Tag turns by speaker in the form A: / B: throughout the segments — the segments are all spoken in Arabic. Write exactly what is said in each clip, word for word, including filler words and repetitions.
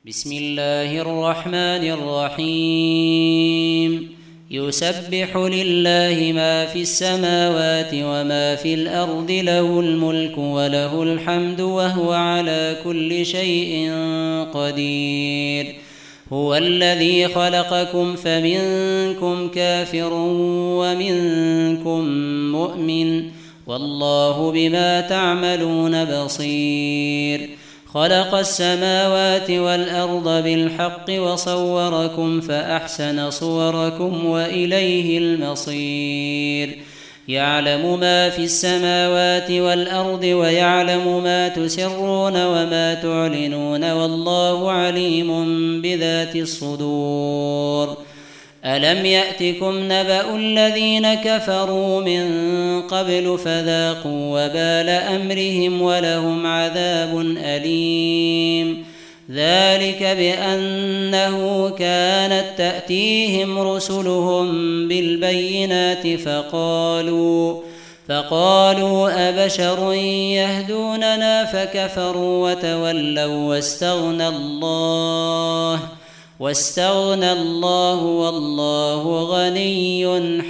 A: بسم الله الرحمن الرحيم يسبح لله ما في السماوات وما في الأرض له الملك وله الحمد وهو على كل شيء قدير هو الذي خلقكم فمنكم كافر ومنكم مؤمن والله بما تعملون بصير خلق السماوات والأرض بالحق وصوركم فأحسن صوركم وإليه المصير يعلم ما في السماوات والأرض ويعلم ما تسرون وما تعلنون والله عليم بذات الصدور ألم يأتكم نبأ الذين كفروا من قبل فذاقوا وبال أمرهم ولهم عذاب أليم ذلك بأنه كانت تأتيهم رسلهم بالبينات فقالوا فقالوا أبشر يهدوننا فكفروا وتولوا واستغنى الله واستغنى الله والله غني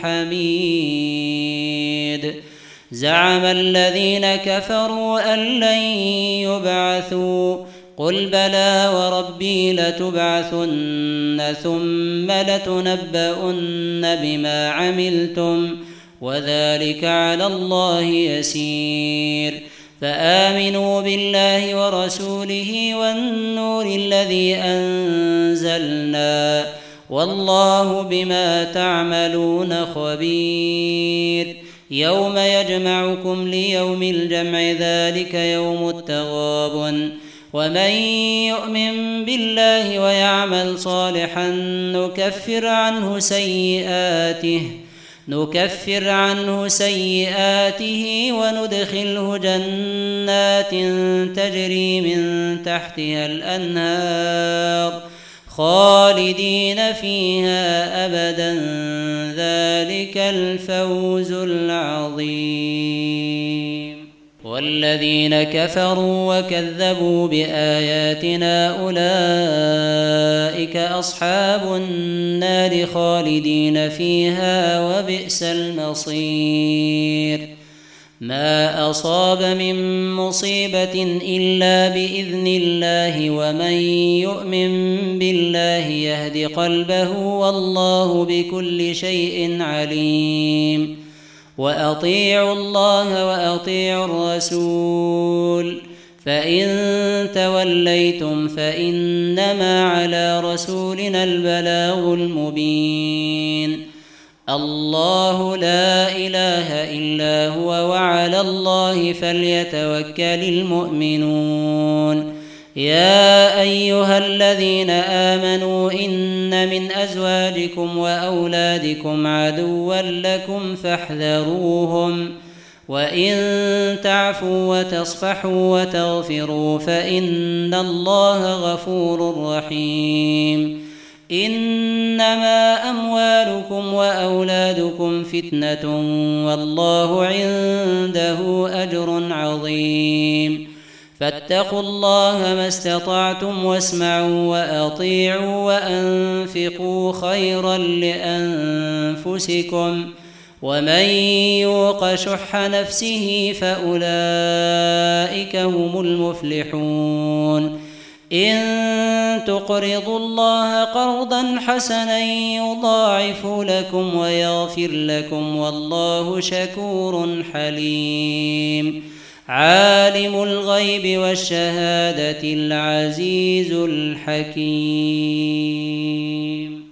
A: حميد زعم الذين كفروا أن لن يبعثوا قل بلى وربي لتبعثن ثم لتنبؤن بما عملتم وذلك على الله يسير فآمنوا بالله ورسوله والنور الذي أنزلنا والله بما تعملون خبير يوم يجمعكم ليوم الجمع ذلك يوم التغابن ومن يؤمن بالله ويعمل صالحا نكفر عنه سيئاته نكفر عنه سيئاته وندخله جنات تجري من تحتها الأنهار خالدين فيها أبدا ذلك الفوز العظيم والذين كفروا وكذبوا بآياتنا أولئك أصحاب النار خالدين فيها وبئس المصير ما أصاب من مصيبة إلا بإذن الله ومن يؤمن بالله يهد قلبه والله بكل شيء عليم وأطيعوا الله وأطيعوا الرسول فإن توليتم فإنما على رسولنا البلاغ المبين الله لا إله إلا هو وعلى الله فليتوكل المؤمنون يا أيها الذين آمنوا إن من أزواجكم وأولادكم عدوا لكم فاحذروهم وإن تعفوا وتصفحوا وتغفروا فإن الله غفور رحيم إنما أموالكم وأولادكم فتنة والله عنده أجر عظيم فاتقوا الله ما استطعتم واسمعوا وأطيعوا وأنفقوا خيرا لأنفسكم ومن يوق شح نفسه فأولئك هم المفلحون إن تقرضوا الله قرضا حسنا يضاعف لكم ويغفر لكم والله شكور حليم عالم الغيب والشهادة العزيز الحكيم